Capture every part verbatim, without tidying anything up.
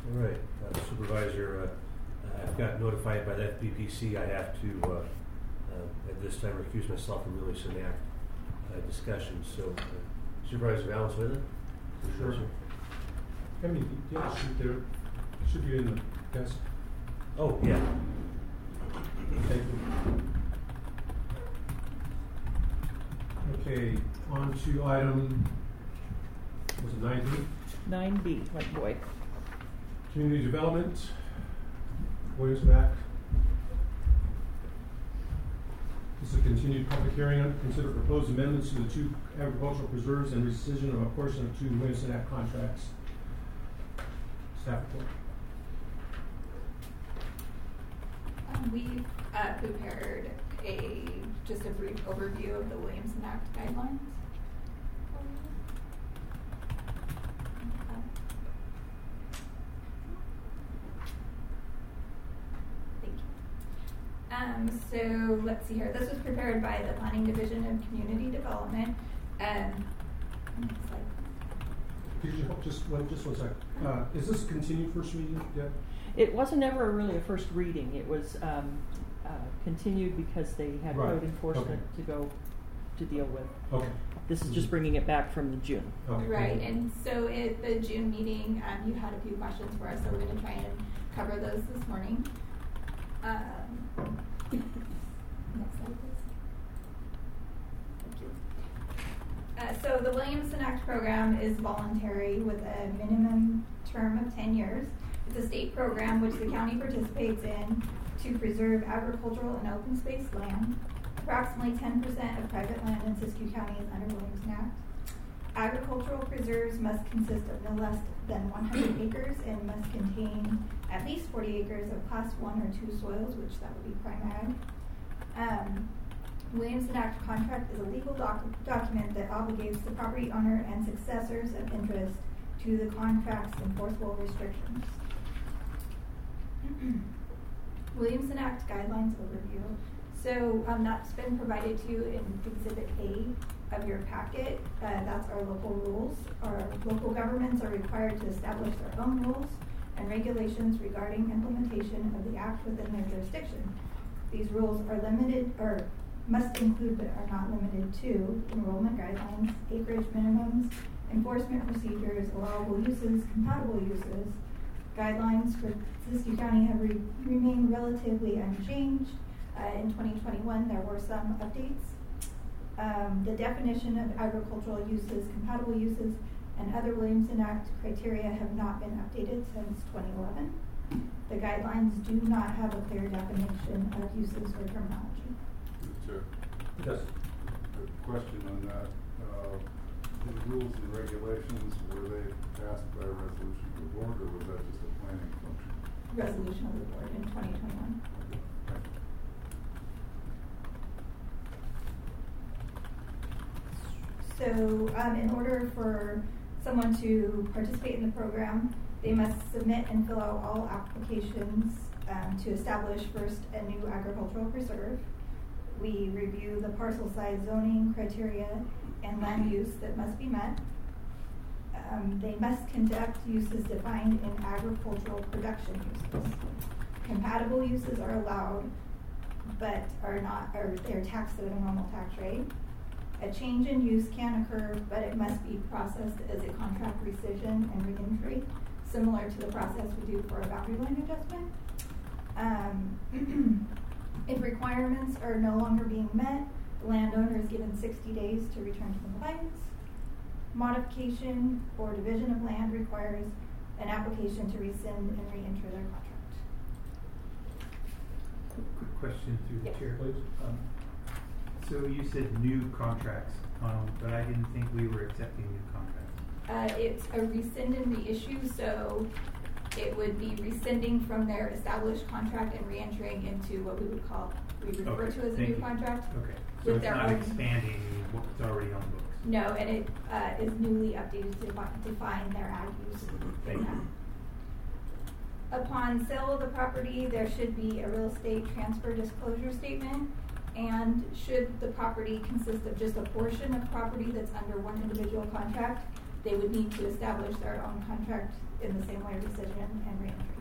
All right, uh, Supervisor, uh, I've got notified by the F B P C I have to, uh, uh, at this time, recuse myself from Williamson Act uh, discussion. So, uh, Supervisor Valenzuela? Sure. How many, you have a sheet there? Should be in the desk. Oh, yeah. Thank you. Okay, on to item, was it nine B? nine B, like boy. Community Development, Williamson Act. This is a continued public hearing. Consider proposed amendments to the two agricultural preserves and rescission of a portion of two Williamson Act contracts. Staff report. Um, we uh, prepared a just a brief overview of the Williamson Act guidelines. Um, so let's see here. This was prepared by the Planning Division of Community Development. Um, Could you help just one, just one second? Uh, is this continued first reading yet? It wasn't ever really a first reading. It was um, uh, continued because they had Right. code enforcement Okay. to go to deal with. Okay. This is just bringing it back from the June. Okay. Right, and so at the June meeting, um, you had a few questions for us, so we're going to try and cover those this morning. Um, next slide, please. Thank you. Uh, so the Williamson Act program is voluntary with a minimum term of ten years. It's a state program which the county participates in to preserve agricultural and open space land. Approximately ten percent of private land in Siskiyou County is under Williamson Act. Agricultural preserves must consist of no less than one hundred acres and must contain at least forty acres of class one or two soils, which that would be prime ag. Um, Williamson Act contract is a legal doc document that obligates the property owner and successors of interest to the contract's enforceable restrictions. Williamson Act guidelines overview. So um, that's been provided to you in Exhibit A of your packet. Uh, that's our local rules. Our local governments are required to establish their own rules and regulations regarding implementation of the Act within their jurisdiction. These rules are limited, or must include but are not limited to enrollment guidelines, acreage minimums, enforcement procedures, allowable uses, compatible uses. Guidelines for Siskiyou County have re remained relatively unchanged. Uh, in twenty twenty-one, there were some updates. Um, the definition of agricultural uses, compatible uses, and other Williamson Act criteria have not been updated since twenty eleven. The guidelines do not have a clear definition of uses or terminology. Mister Chair. Yes. A question on that. Uh, the rules and regulations, were they passed by a resolution of the board, or was that just a planning function? Resolution of the board in twenty twenty-one. Okay. Thank you. So um, in order for someone to participate in the program, they must submit and fill out all applications um, to establish first a new agricultural preserve. We review the parcel size, zoning criteria, and land use that must be met. Um, they must conduct uses defined in agricultural production uses. Compatible uses are allowed, but are not, or they're taxed at a normal tax rate. A change in use can occur, but it must be processed as a contract rescission and reentry, similar to the process we do for a boundary line adjustment. Um, if requirements are no longer being met, the landowner is given sixty days to return to compliance. Modification or division of land requires an application to rescind and reenter their contract. Quick question through the Yeah. chair. Please. Um, so you said new contracts, um, but I didn't think we were accepting new contracts. Uh, it's a rescind and reissue, so it would be rescinding from their established contract and reentering into what we would call, we refer Okay, to as a thank new you. contract. Okay, so With it's their not own- expanding what's already on the books. No, and it uh, is newly updated to defi- define their ag use right now. Upon sale of the property, there should be a real estate transfer disclosure statement. And should the property consist of just a portion of property that's under one individual contract, they would need to establish their own contract in the same way rescission and reentry.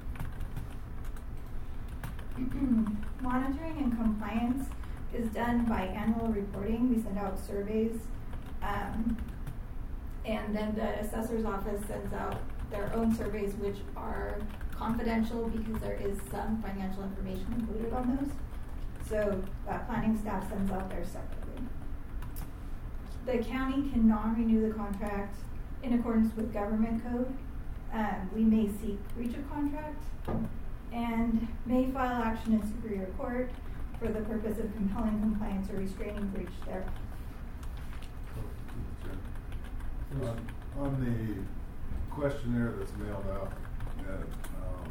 Monitoring and compliance is done by annual reporting. We send out surveys, um, and then the assessor's office sends out their own surveys, which are confidential because there is some financial information included on those. So uh, planning staff sends out theirs separately. The county can non-renew the contract in accordance with government code. Um, we may seek breach of contract and may file action in Superior Court for the purpose of compelling compliance or restraining breach thereof. On, on the questionnaire that's mailed out, Ed, um,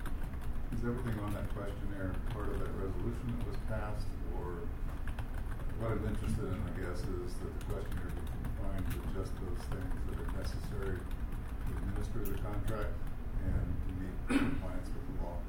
is everything on that questionnaire part of that resolution that was passed, or what I'm interested in, I guess, is that the questionnaire be confined to just those things that are necessary to administer the contract and to meet compliance with the law?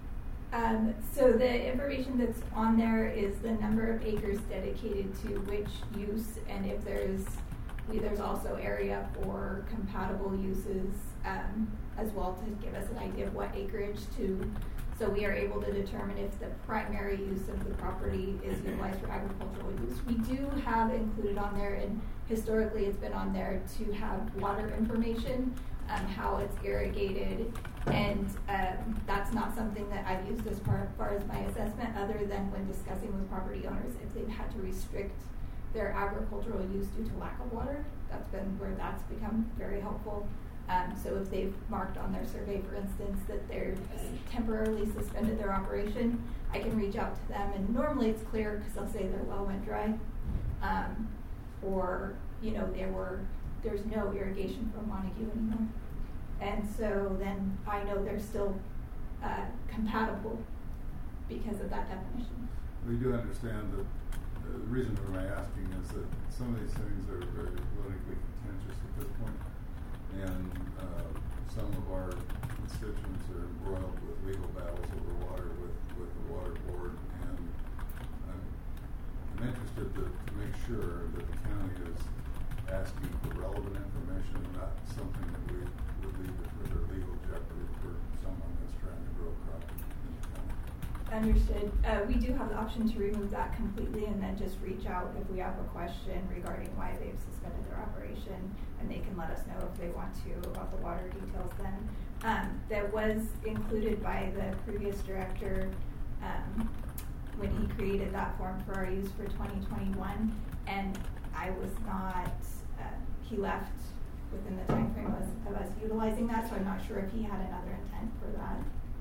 Um, so the information that's on there is the number of acres dedicated to which use, and if there's there's also area for compatible uses um, as well, to give us an idea of what acreage to, so we are able to determine if the primary use of the property is utilized for agricultural use. We do have included on there, and historically it's been on there, to have water information, um, how it's irrigated, and um, that's not something that I've used as far, far as my assessment, other than when discussing with property owners if they've had to restrict their agricultural use due to lack of water. That's been where that's become very helpful. Um, so if they've marked on their survey, for instance, that they're temporarily suspended their operation, I can reach out to them, and normally it's clear because they'll say their well went dry, um, or you know there were there's no irrigation from Montague anymore, and so then I know they're still uh, compatible because of that definition. We do understand that. Uh, the reason for my asking is that some of these things are very politically contentious at this point, and uh, some of our constituents are embroiled with legal battles over water with, with the water board, and I'm, I'm interested to, to make sure that the county is asking for relevant information, and not something that we would lead to further legal jeopardy for someone that's trying to grow crop in the county. Understood. Uh, we do have the option to remove that completely and then just reach out if we have a question regarding why they've suspended their operation, and they can let us know if they want to about the water details then. Um, that was included by the previous director um, when he created that form for our use for twenty twenty-one, and I was not, uh, he left within the time frame of us, of us utilizing that, so I'm not sure if he had another intent for that.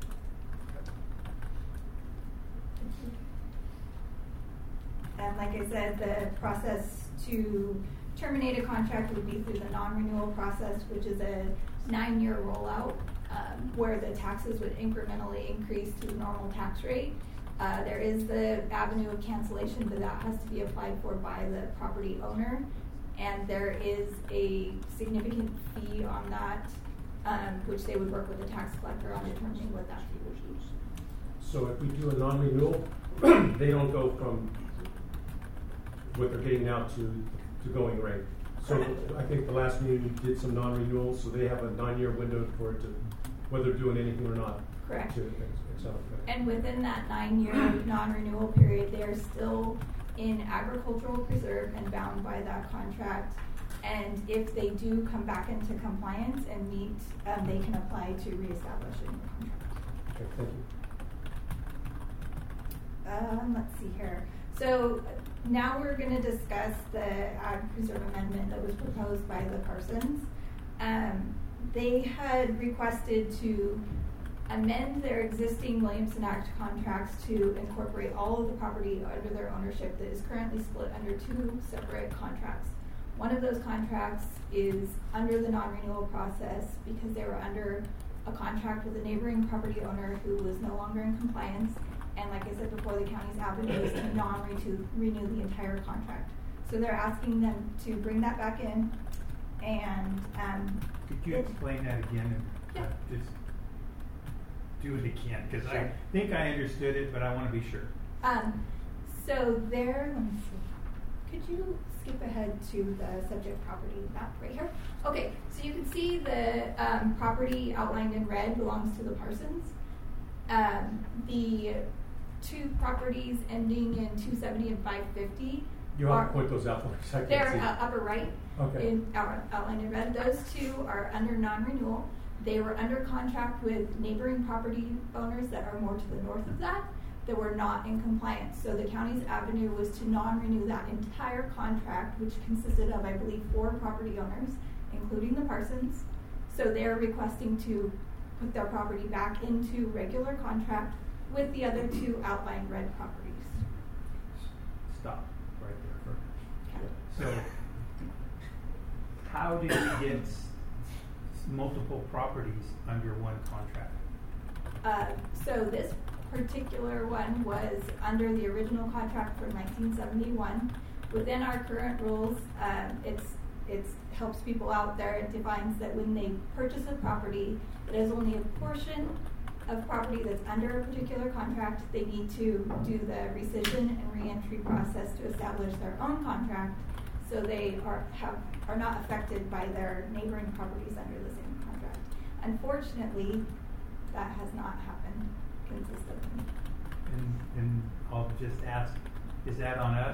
And like I said, the process to terminate a contract would be through the non-renewal process, which is a nine-year rollout, um, where the taxes would incrementally increase to the normal tax rate. Uh, there is the avenue of cancellation, but that has to be applied for by the property owner, and there is a significant fee on that, um, which they would work with the tax collector on determining what that fee would be. So if we do a non-renewal, they don't go from what they're getting now to, to going rate. So I think the last meeting we did some non-renewals, so they have a nine-year window for it to, whether they're doing anything or not. Correct. To, okay. And within that nine-year non-renewal period, they're still in agricultural preserve and bound by that contract. And if they do come back into compliance and meet, um, they can apply to reestablish a new contract. Okay, thank you. Um, let's see here. So now we're going to discuss the Ag Preserve Amendment that was proposed by the Parsons. Um, they had requested to amend their existing Williamson Act contracts to incorporate all of the property under their ownership that is currently split under two separate contracts. One of those contracts is under the non-renewal process because they were under a contract with a neighboring property owner who was no longer in compliance. And like I said before, the county's avenue is to non-renew the entire contract. So they're asking them to bring that back in, and um, could you explain that again and yeah. uh, just do it again, because sure. I think I understood it, but I want to be sure. Um, so there, let me see. could you skip ahead to the subject property map right here? Okay, so you can see the um, property outlined in red belongs to the Parsons. Um, the two properties ending in two seventy and five fifty. You want to point those out for me a second? They're uh, upper right, Okay. in, out, outlined in red. Those two are under non-renewal. They were under contract with neighboring property owners that are more to the north of that, that were not in compliance. So the county's avenue was to non-renew that entire contract, which consisted of, I believe, four property owners, including the Parsons. So they're requesting to put their property back into regular contract with the other two outlined red properties. Stop right there for a Okay. minute. So, how did we get s- multiple properties under one contract? Uh, so this particular one was under the original contract for nineteen seventy-one. Within our current rules, um, it's it's helps people out there. It defines that when they purchase a property, it is only a portion of property that's under a particular contract. They need to do the rescission and reentry process to establish their own contract, so they are have are not affected by their neighboring properties under the same contract. Unfortunately, that has not happened consistently. And, and I'll just ask, is that on us?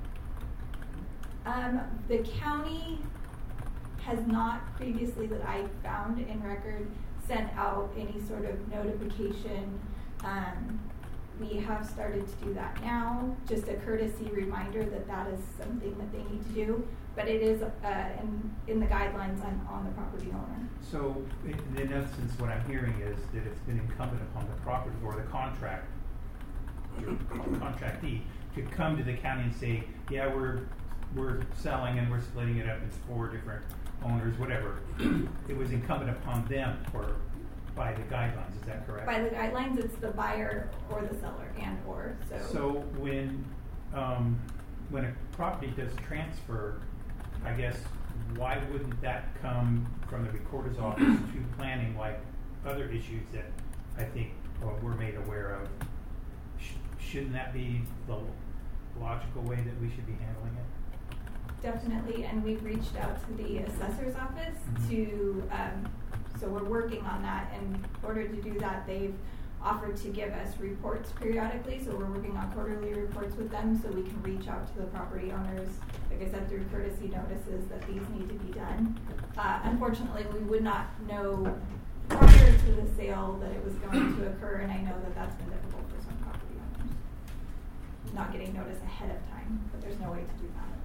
Um, the county has not previously, that I found in record, sent out any sort of notification. Um, we have started to do that now, just a courtesy reminder that that is something that they need to do, but it is uh, in, in the guidelines on, on the property owner. So, in, in essence, what I'm hearing is that it's been incumbent upon the property or the contract, contractee, to come to the county and say, yeah, we're we're selling and we're splitting it up into four different owners, whatever. It was incumbent upon them or by the guidelines, is that correct? By the guidelines, it's the buyer or the seller and or, so. So when, um, when a property does transfer, I guess, why wouldn't that come from the recorder's office to planning like other issues that I think uh, we're made aware of? Sh- shouldn't that be the logical way that we should be handling it? Definitely, and we've reached out to the assessor's office Mhm. to, um, so we're working on that. In order to do that, they've offered to give us reports periodically, so we're working on quarterly reports with them so we can reach out to the property owners, like I said, through courtesy notices that these need to be done. Uh, unfortunately, we would not know prior to the sale that it was going to occur, and I know that that's been difficult for some property owners. Not getting notice ahead of time, but there's no way to do that.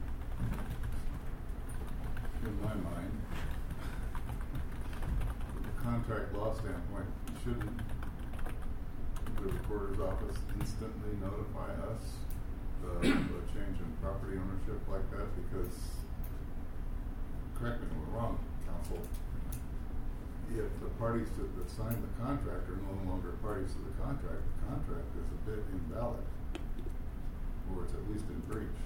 In my mind, from a contract law standpoint, shouldn't the recorder's office instantly notify us the, the change in property ownership like that? Because, correct me if I'm wrong, counsel, if the parties to, that signed the contract are no longer parties to the contract, the contract is a bit invalid, or it's at least in breach.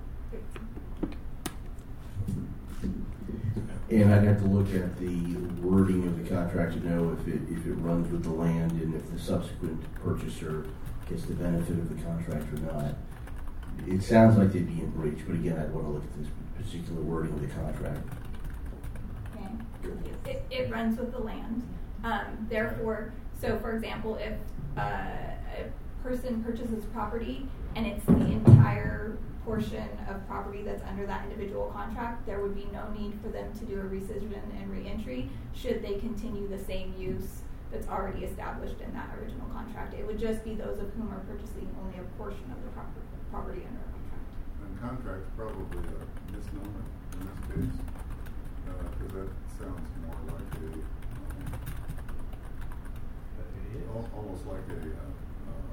And I'd have to look at the wording of the contract to know if it if it runs with the land and if the subsequent purchaser gets the benefit of the contract or not. It sounds like they'd be in breach, but again, I'd want to look at this particular wording of the contract. Okay. It, it runs with the land. Um, therefore, so for example, if uh, a person purchases property and it's the entire portion of property that's under that individual contract, there would be no need for them to do a rescission and reentry should they continue the same use that's already established in that original contract. It would just be those of whom are purchasing only a portion of the property, property under a contract. And contract's probably a misnomer in this case, because that sounds more like a, um, al- almost like a, uh, uh,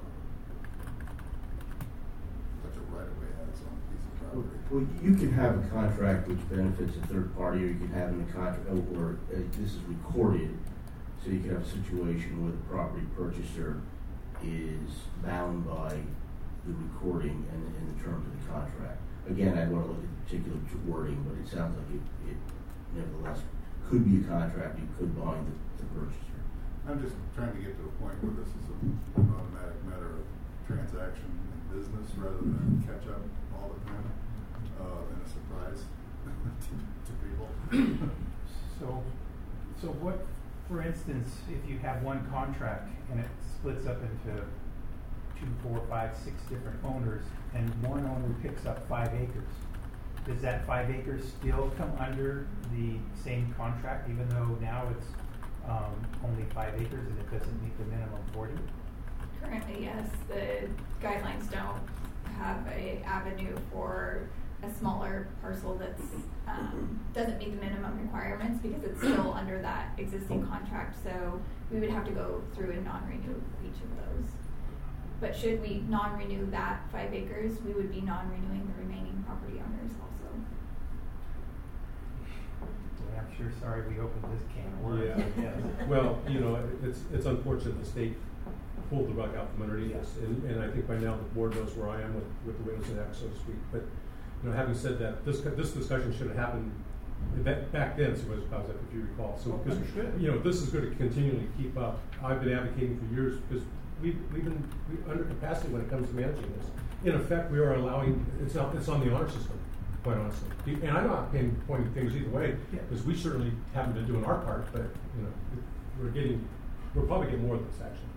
like a right-of-way ads on a piece of Well, property. well, you can have a contract which benefits a third party, or you can have in a contract, or uh, this is recorded, so you can have a situation where the property purchaser is bound by the recording and, and the terms of the contract. Again, I'd want to look at the particular wording, but it sounds like it, it nevertheless could be a contract. You could bind the, the purchaser. I'm just trying to get to a point where this is a, an automatic matter of transaction and business rather than catch up all the time. uh, and a surprise to, to people. So, so what, for instance, if you have one contract and it splits up into two, four, five, six different owners, and one owner picks up five acres, does that five acres still come under the same contract, even though now it's um, only five acres and it doesn't meet the minimum forty? Currently, yes, the guidelines don't have a avenue for a smaller parcel that's, um, doesn't meet the minimum requirements because it's still under that existing contract, so we would have to go through and non-renew each of those. But should we non-renew that five acres, we would be non-renewing the remaining property owners also. Yeah, I'm sure, sorry we opened this can of worms. Yeah. Yes. Well, you know, it's, it's unfortunate the state pulled the rug out from underneath us, and, and I think by now the board knows where I am with, with the Williamson Act, so to speak. But, you know, having said that, this, this discussion should have happened that, back then, so it was about that, if you recall. So, Oh, because, understood. you know, this is going to continually keep up. I've been advocating for years, because we've, we've been we under capacity when it comes to managing this. In effect, we are allowing, it's not, it's on the honor system, quite honestly. And I'm not pinpointing things either way, because we certainly haven't been doing our part, but, you know, we're getting, we'll probably get more of this, actually.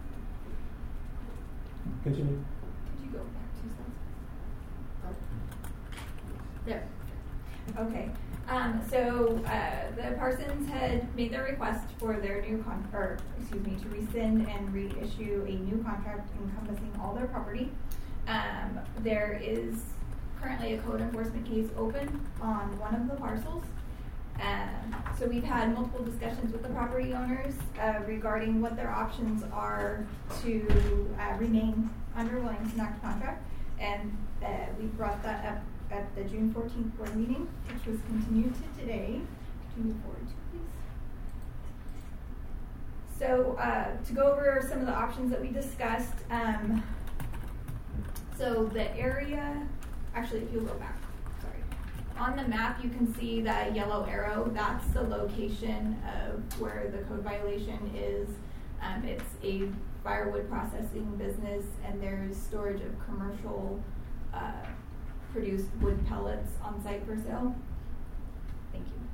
Continue. Could you go back two slides? There. Okay. Um, so uh, the Parsons had made their request for their new con, or excuse me, to rescind and reissue a new contract encompassing all their property. Um, there is currently a code enforcement case open on one of the parcels. Um, so we've had multiple discussions with the property owners uh, regarding what their options are to uh, remain under Williamson Act contract, and uh, we brought that up at the June fourteenth board meeting, which was continued to today. Could you move forward, please? So uh, to go over some of the options that we discussed, um, so the area, actually if you'll go back, sorry. On the map you can see that yellow arrow, that's the location of where the code violation is. Um, it's a firewood processing business, and there's storage of commercial uh, produced wood pellets on site for sale. Thank you.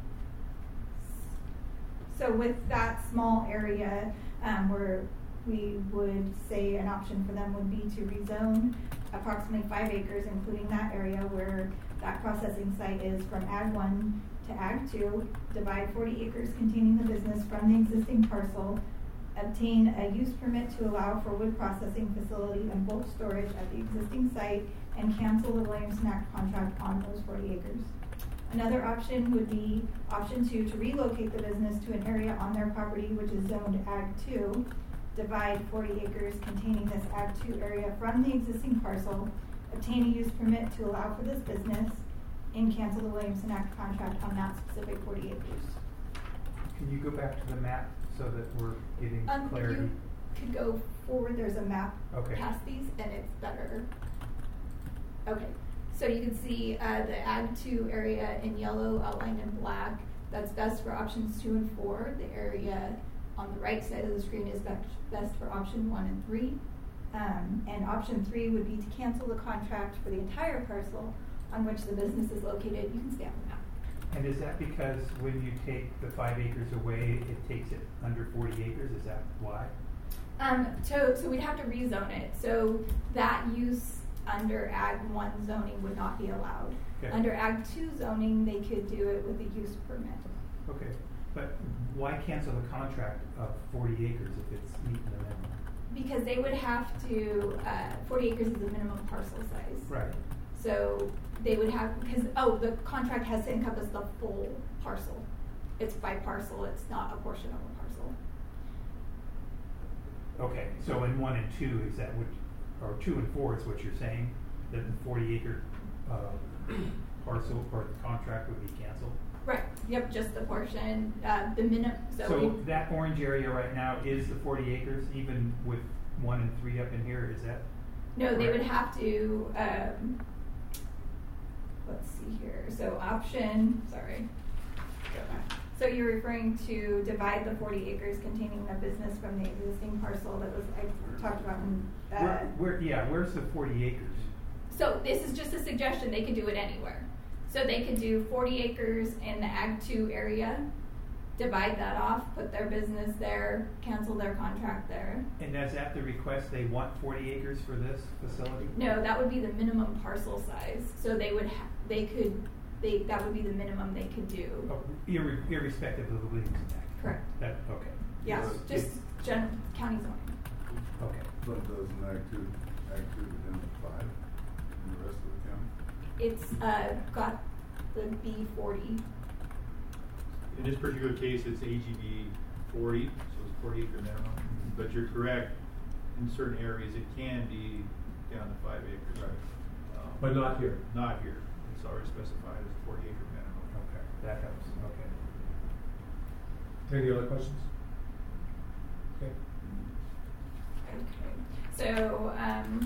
So with that small area, um, where we would say an option for them would be to rezone approximately five acres, including that area where that processing site is, from Ag one to Ag two, divide forty acres containing the business from the existing parcel, obtain a use permit to allow for wood processing facility and bulk storage at the existing site, and cancel the Williamson Act contract on those forty acres. Another option would be option two, to relocate the business to an area on their property which is zoned Ag two, divide forty acres containing this Ag two area from the existing parcel, obtain a use permit to allow for this business, and cancel the Williamson Act contract on that specific forty acres. Can you go back to the map so that we're getting Um, clarity? you could go forward, there's a map Okay. past these, and it's better. Okay, so you can see uh, the Ag two area in yellow outlined in black. That's best for options two and four. The area on the right side of the screen is best, best for option one and three. Um, and option three would be to cancel the contract for the entire parcel on which the business is located. You can stay on the map. And is that because when you take the five acres away, it takes it under forty acres? Is that why? Um, so, so we'd have to rezone it. So that use under Ag one zoning would not be allowed. Okay. Under Ag two zoning, they could do it with a use permit. Okay, but why cancel the contract of forty acres if it's meeting the minimum? Because they would have to, uh, forty acres is the minimum parcel size. Right. So they would have, because, oh, the contract has to encompass the full parcel. It's by parcel, it's not a portion of a parcel. Okay, so in one and two, is that what, or two and four is what you're saying? That the forty acre uh, parcel or the contract would be canceled? Right, yep, just the portion, uh, the minimum, so. So we- that orange area right now is the forty acres, even with one and three up in here, is that? No, they correct? would have to, um, let's see here, so option, sorry. Go back. So you're referring to divide the forty acres containing the business from the existing parcel that was, I talked about in, uh, Where, where, yeah, where's the forty acres? So this is just a suggestion, they could do it anywhere. So they could do forty acres in the Ag two area, divide that off, put their business there, cancel their contract there. And that's at the request, they want forty acres for this facility? No, that would be the minimum parcel size. So they would, ha- they could, they, that would be the minimum they could do. Oh, irre- irrespective of the Williamson Act? Correct. That, okay, Yeah, But just it's- gen- county zoning. okay. But doesn't Act Two, Act Two within the five in the rest of the county? It's, uh, got the B forty. In this particular case, it's A G B forty, so it's forty acre minimum. But you're correct, in certain areas, it can be down to five acres. Right. Um, But not here. Not here. It's already specified as forty acre minimum. Okay, that helps, okay. Any other questions? Okay. Okay. So, um,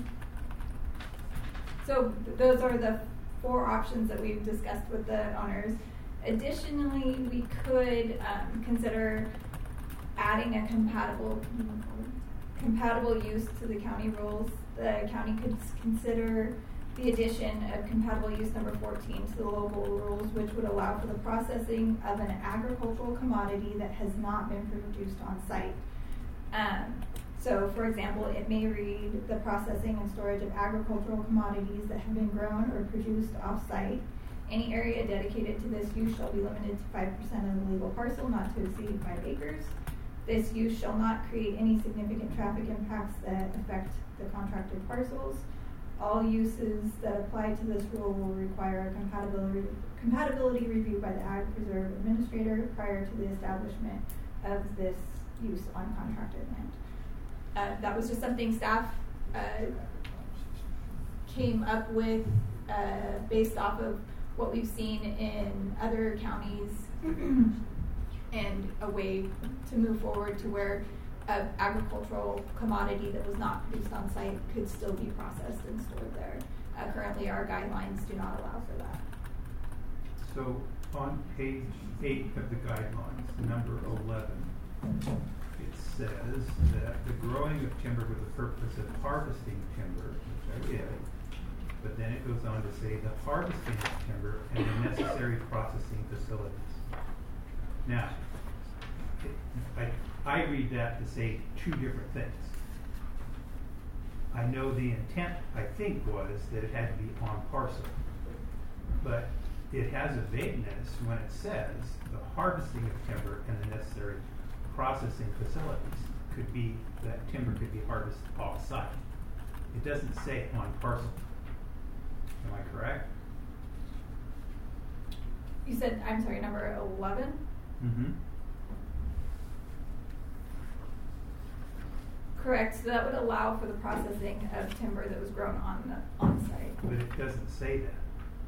so th- those are the four options that we've discussed with the owners. Additionally, we could, um, consider adding a compatible, compatible use to the county rules. The county could s- consider the addition of compatible use number fourteen to the local rules, which would allow for the processing of an agricultural commodity that has not been produced on site. Um, so, for example, it may read the processing and storage of agricultural commodities that have been grown or produced off-site. Any area dedicated to this use shall be limited to five percent of the legal parcel, not to exceed five acres. This use shall not create any significant traffic impacts that affect the contracted parcels. All uses that apply to this rule will require a compatibility, compatibility review by the Ag Preserve Administrator prior to the establishment of this use on contracted land. Uh, that was just something staff uh, came up with uh, based off of what we've seen in other counties and a way to move forward to where an agricultural commodity that was not produced on site could still be processed and stored there. Uh, currently, our guidelines do not allow for that. So on page eight of the guidelines, number eleven, it says that the growing of timber for the purpose of harvesting timber, which I get, but then it goes on to say the harvesting of timber and the necessary processing facilities. Now, it, I, I read that to say two different things. I know the intent, I think, was that it had to be on parcel, but it has a vagueness when it says the harvesting of timber and the necessary processing facilities could be, that timber could be harvested off-site. It doesn't say on parcel. Am I correct? You said, I'm sorry, number eleven? Mm-hmm. Correct. So that would allow for the processing of timber that was grown on the on site. But it doesn't say that.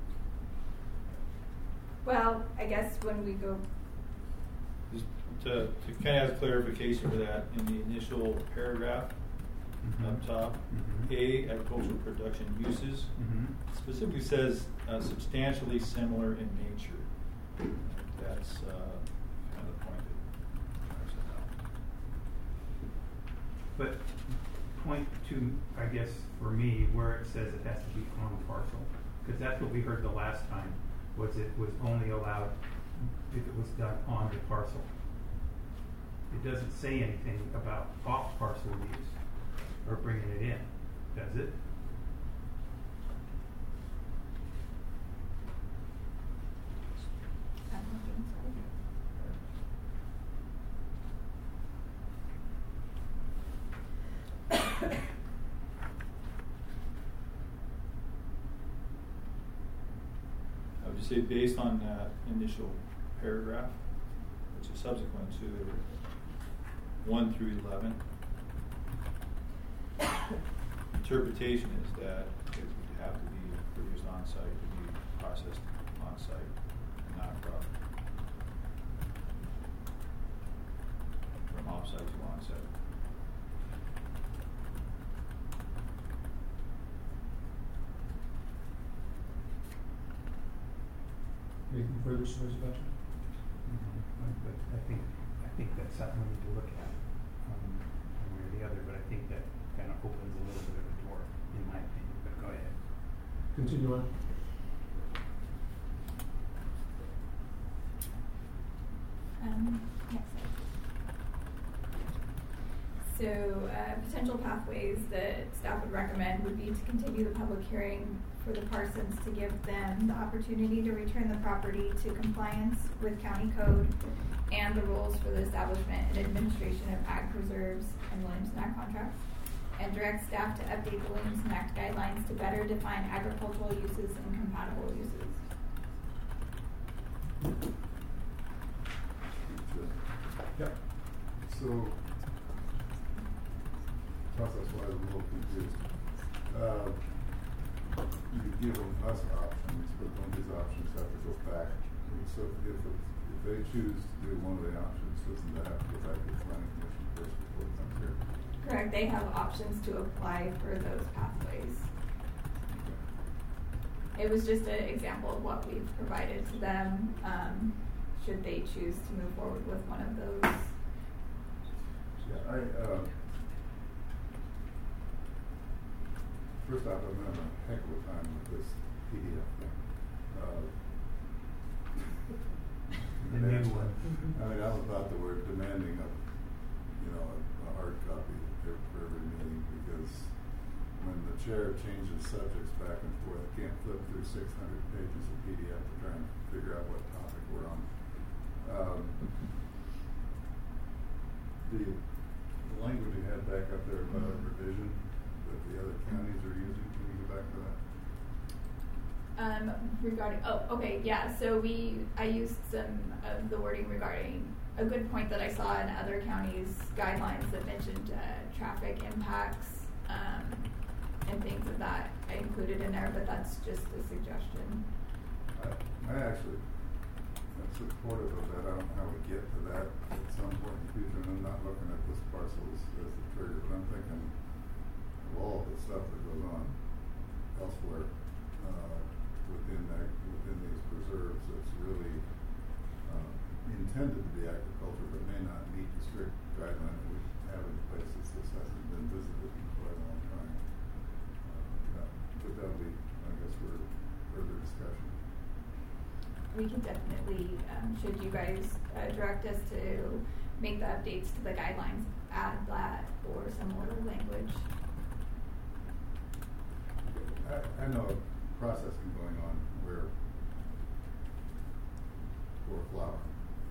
Well, I guess when we go, Just to, to kind of have clarification for that, in the initial paragraph Mhm. up top, Mhm. A, agricultural production uses, Mm-hmm. specifically says uh, substantially similar in nature. That's uh, kind of the point that drives it out. But point to, I guess, for me, where it says it has to be on parcel, because that's what we heard the last time, was it was only allowed if it was done on the parcel. It doesn't say anything about off parcel use or bringing it in, does it? I'm looking, sorry. I would just say based on that initial paragraph, which is subsequent to one through eleven, interpretation is that it would have to be produced on site, to be processed on site, not from from off site to on site. Anything further, Supervisor Batchor? But I think, I think that's something we need to look at, um, one way or the other, but I think that kind of opens a little bit of a door, in my opinion, but go ahead. continue on. Um, next slide. So, uh, potential pathways that staff would recommend would be to continue the public hearing for the Parsons to give them the opportunity to return the property to compliance with county code and the rules for the establishment and administration of ag preserves and Williamson Act contracts, and direct staff to update the Williamson Act guidelines to better define agricultural uses and compatible uses. Yep. So, process-wise, I'm a little confused. Uh, you give them us options, but don't these options have to go back? So if, if they choose to do one of the options, doesn't that have to go back to the planning commission first before it comes here? Correct. They have options to apply for those pathways. It was just an example of what we've provided to them, um, should they choose to move forward with one of those. Yeah, I, uh, first off, I'm having a heck of a time with this P D F thing. Uh, The new one. I mean, I'm about the word demanding of, you know, a, a hard copy for for every meeting, because when the chair changes subjects back and forth, I can't flip through six hundred pages of P D F to try and figure out what topic we're on. Um, the, the language you had back up there about a revision that the other counties are using, can we go back to that? Um, regarding, oh, okay, yeah, so we, I used some of the wording regarding a good point that I saw in other counties' guidelines that mentioned uh, traffic impacts, um, and things of that I included in there, but that's just a suggestion. I, I actually am supportive of that. I don't know how we get to that at some point in the future, and I'm not looking at this parcel as, as the trigger, but I'm thinking of all the stuff that goes on elsewhere uh, within that, within these preserves that's really uh, intended to be agriculture, but may not meet the strict guideline that we have in places. This hasn't been visited in quite a long time. Uh, yeah. But that'll be, I guess, for further discussion. We can definitely, um, should you guys uh, direct us to make the updates to the guidelines, add that or similar language. I, I know of processing going on where for flour,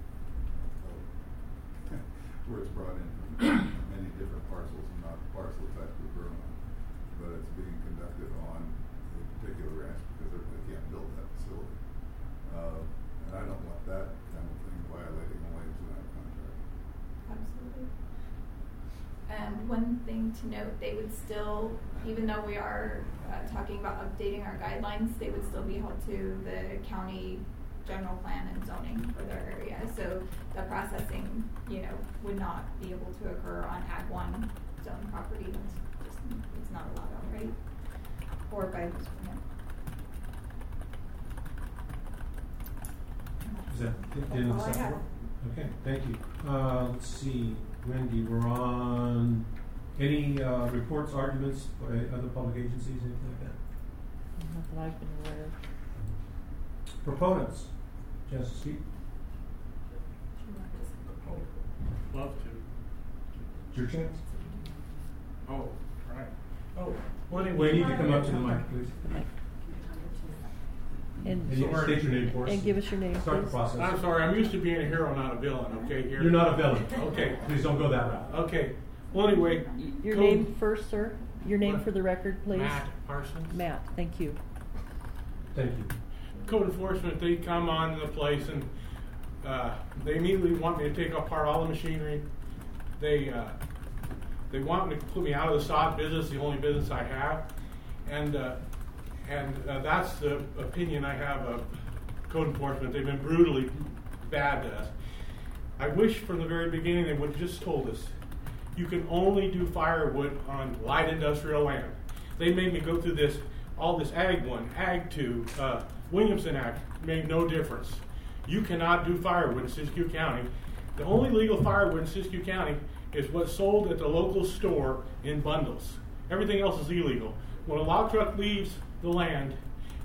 uh, where it's brought in from many different parcels and not the parcel type we grow on, but it's being conducted on a particular ranch because they can't build that facility. Uh, and I don't want that kind of thing violating the Williamson Act contract. Absolutely. Um, one thing to note, they would still, even though we are uh, talking about updating our guidelines, they would still be held to the county general plan and zoning for their area. So the processing, you know, would not be able to occur on Ag one zone property. It's just, it's not allowed outright or by this permit. Is that the end of the second one? Okay, thank you. Uh, let's see, Wendy, we're on any uh, reports, arguments by other public agencies, anything like that? Not that I've been aware of. Proponents, Justice Steve, Love to. it's your chance. Oh, right. Oh, Well, anyway, you need to come up to the mic, please. And, And you can state your name for us. and give us your name, Start the please. process. I'm sorry. I'm used to being a hero, not a villain. Okay, here. You're not a villain. Okay. Please don't go that route. Okay. Well, anyway. Y- Your code- name first, sir. Your name What? for the record, please. Matt Parsons. Matt, thank you. Thank you. Code enforcement. They come on the place and uh, they immediately want me to take apart all the machinery. They uh, they want me to put me out of the sod business, the only business I have, and uh, and uh, that's the opinion I have of code enforcement. They've been brutally bad to us. I wish from the very beginning they would have just told us, you can only do firewood on light industrial land. They made me go through this, all this Ag one, Ag two, uh, Williamson Act, made no difference. You cannot do firewood in Siskiyou County. The only legal firewood in Siskiyou County is what's sold at the local store in bundles. Everything else is illegal. When a log truck leaves the land,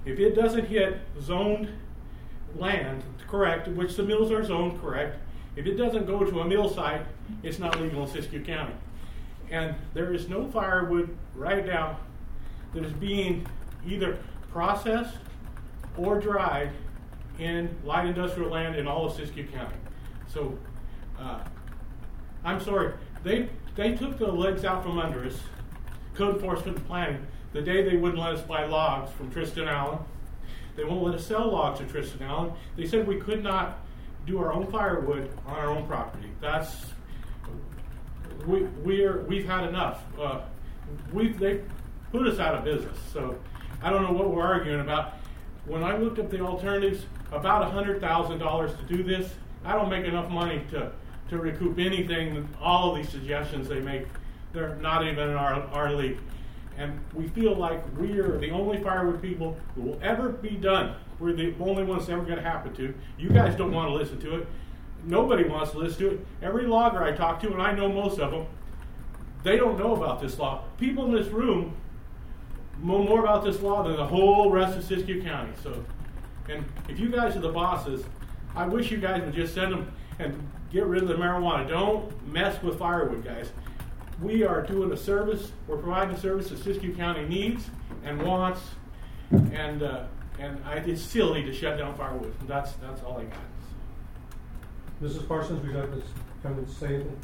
If it doesn't hit zoned land, correct, which the mills are zoned, correct, if it doesn't go to a mill site, it's not legal in Siskiyou County. And there is no firewood right now that is being either processed or dried in light industrial land in all of Siskiyou County. So, uh, I'm sorry, they they took the legs out from under us, code enforcement and planning, the day they wouldn't let us buy logs from Tristan Allen. They won't let us sell logs to Tristan Allen. They said we could not do our own firewood on our own property. That's we we're we've had enough. Uh, we they put us out of business. So I don't know what we're arguing about. When I looked up the alternatives, about a hundred thousand dollars to do this. I don't make enough money to to recoup anything. All of these suggestions they make, they're not even in our our league. And we feel like we're the only firewood people who will ever be done. We're the only ones ever going to happen to. You guys don't want to listen to it. Nobody wants to listen to it. Every logger I talk to, and I know most of them, they don't know about this law. People in this room know more about this law than the whole rest of Siskiyou County. So, and if you guys are the bosses, I wish you guys would just send them and get rid of the marijuana. Don't mess with firewood, guys. We are doing a service. We're providing a service that Siskiyou County needs and wants, and uh, and I, it's silly to shut down firewood. That's that's all I got. Missus Parsons, would you like to come and say anything?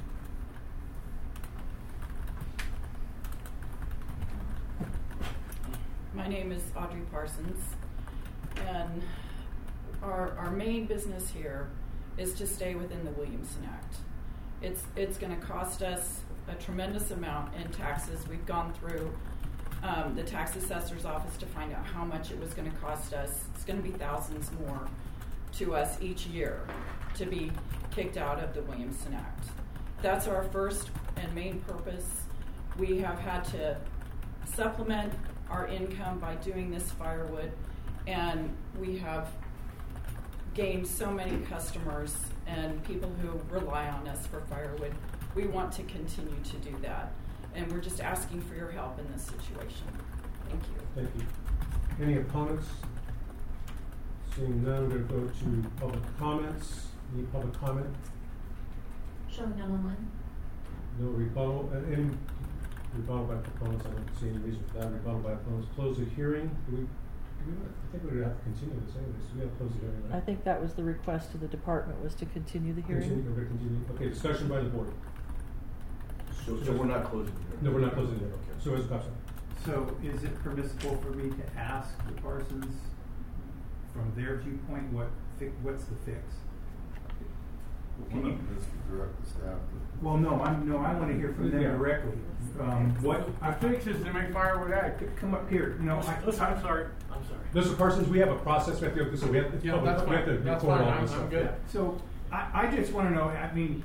My name is Audrey Parsons, and our our main business here is to stay within the Williamson Act. It's it's going to cost us a tremendous amount in taxes. We've gone through um, the tax assessor's office to find out how much it was going to cost us. It's going to be thousands more to us each year to be kicked out of the Williamson Act. That's our first and main purpose. We have had to supplement our income by doing this firewood, and we have gained so many customers and people who rely on us for firewood. We want to continue to do that, and we're just asking for your help in this situation. Thank you. Thank you. Any opponents? Seeing none, we're going to go to public comments. Any public comment? Showing none online. No rebuttal. Uh, any rebuttal by proponents? I don't see any reason for that. Rebuttal by opponents. Close the hearing. Do we, do we, I think we're going to have to continue this anyways. So we have to close the hearing, right? I think that was the request of the department, was to continue the hearing. Continue, we're going to continue. Okay, discussion by the board. So, so we're not closing the hearing? No, we're not closing the hearing. Okay. So is Costa. So is it permissible for me to ask the Parsons, from their viewpoint, what fi- what's the fix? One of them is to direct the staff to. Well, no, I'm no. I want to hear from them Yeah. directly. Um, what Our fix is to make firewood ag. come up here? You know, I, Listen, I'm sorry. I'm sorry. Mister Parsons, we have a process we have to go through, so we have, it's Yeah, public, that's we have to fine. That's record fine. all I'm- this I'm stuff. good. Yeah. So I, I just want to know. I mean,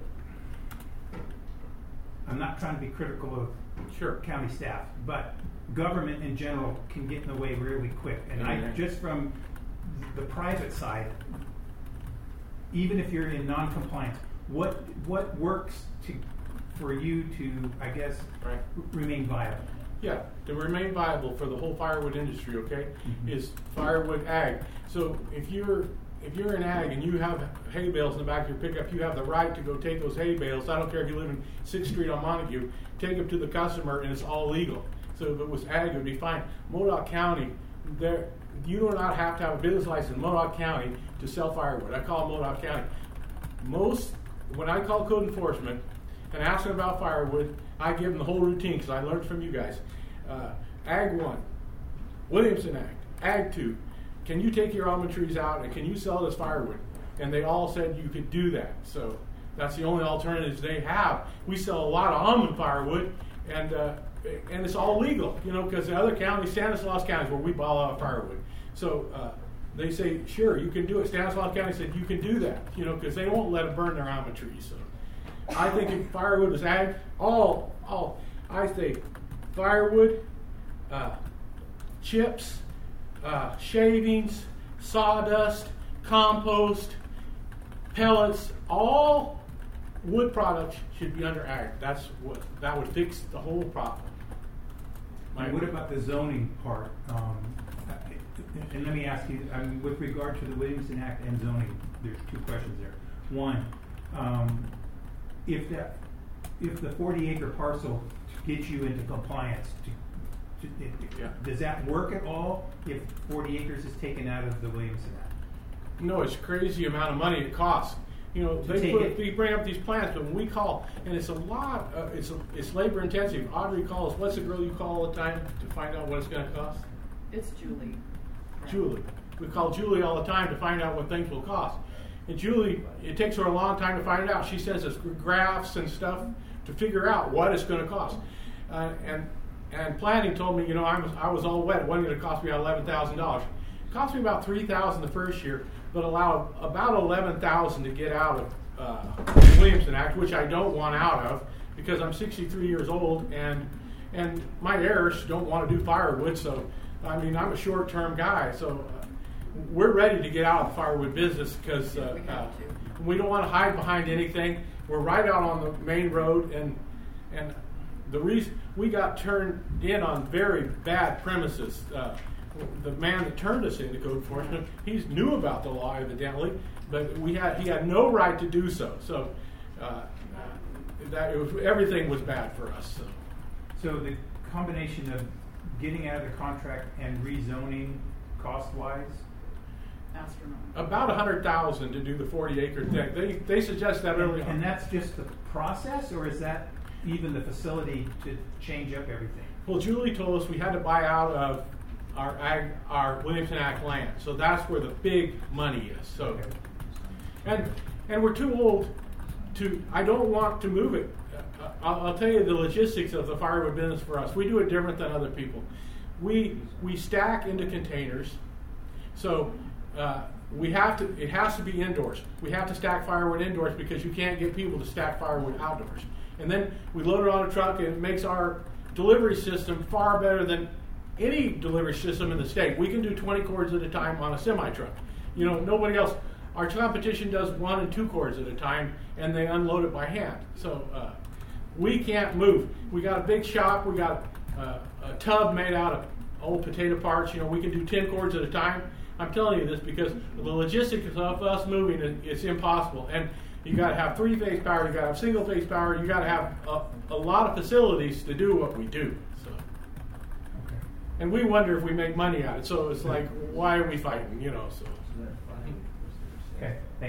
I'm not trying to be critical of Sure. county staff, but government in general can get in the way really quick. And I Mhm. just from the private side, even if you're in non-compliance, what what works to for you to, I guess, Right. r- remain viable? Yeah, to remain viable for the whole firewood industry, okay, Mhm. is firewood ag. So if you're if you're an ag and you have hay bales in the back of your pickup, you have the right to go take those hay bales. I don't care if you live in Sixth Street on Montague, take them to the customer, and it's all legal. So if it was ag, it would be fine. Modoc County, there you do not have to have a business license in Modoc County to sell firewood. I call Modoc County. Most when I call code enforcement and ask them about firewood, I give them the whole routine because I learned from you guys. Uh, Ag one, Williamson Act, Ag two, can you take your almond trees out and can you sell it as firewood? And they all said you could do that. So that's the only alternatives they have. We sell a lot of almond firewood, and uh, and it's all legal, you know, because the other counties, Stanislaus County is where we buy a lot of firewood. So uh, they say, sure, you can do it. Stanislaus County said you can do that, you know, because they won't let them burn their almond trees. So I think if firewood is ag, all, all, I say firewood, uh, chips, uh, shavings, sawdust, compost, pellets, all wood products should be under ag. That's what, that would fix the whole problem. My And what about the zoning part? Um, And let me ask you, I mean, with regard to the Williamson Act and zoning, there's two questions there. One, um, if that, if the forty acre parcel gets you into compliance, to, to, it, Yeah. does that work at all if forty acres is taken out of the Williamson Act? No, it's crazy amount of money it costs. You know, To they take put, it- they bring up these plans, but when we call, and it's a lot, uh, it's a, it's labor intensive. Audrey calls, what's the girl you call all the time to find out what it's gonna cost? It's Julie. Julie. We call Julie all the time to find out what things will cost. And Julie, it takes her a long time to find it out. She sends us graphs and stuff to figure out what it's going to cost. Uh, and and planning told me, you know, I was I was all wet. It wasn't going to cost me eleven thousand dollars. It cost me about three thousand the first year, but allowed about eleven thousand to get out of uh, the Williamson Act, which I don't want out of because I'm sixty-three years old and and my heirs don't want to do firewood. So I mean, I'm a short-term guy, so. Uh, We're ready to get out of the firewood business because uh, we uh, have to. we don't want to hide behind anything. We're right out on the main road, and and the reason we got turned in on very bad premises. Uh, the man that turned us into code enforcement, he knew about the law evidently, but we had he had no right to do so. So uh, that it was everything was bad for us. So. So the combination of getting out of the contract and rezoning cost-wise? Astronomical. About a hundred thousand to do the forty acre thing. They they suggest that early on. And that's just the process, or is that even the facility to change up everything? Well, Julie told us we had to buy out of our ag, our Williamson Act land, so that's where the big money is. So, Okay. and and we're too old to. I don't want to move it. Uh, I'll, I'll tell you the logistics of the firewood business for us. We do it different than other people. We we stack into containers, so. Uh, we have to, it has to be indoors. We have to stack firewood indoors because you can't get people to stack firewood outdoors. And then we load it on a truck and it makes our delivery system far better than any delivery system in the state. We can do twenty cords at a time on a semi-truck. You know, nobody else, our competition does one and two cords at a time and they unload it by hand. So uh, we can't move. We got a big shop, we got uh, a tub made out of old potato parts. You know, we can do ten cords at a time. I'm telling you this because the logistics of us moving, it's impossible. And you got to have three-phase power, you got to have single-phase power, you got to have a, a lot of facilities to do what we do. So, Okay. and we wonder if we make money out of it. So it's like, why are we fighting? You know. So. Okay.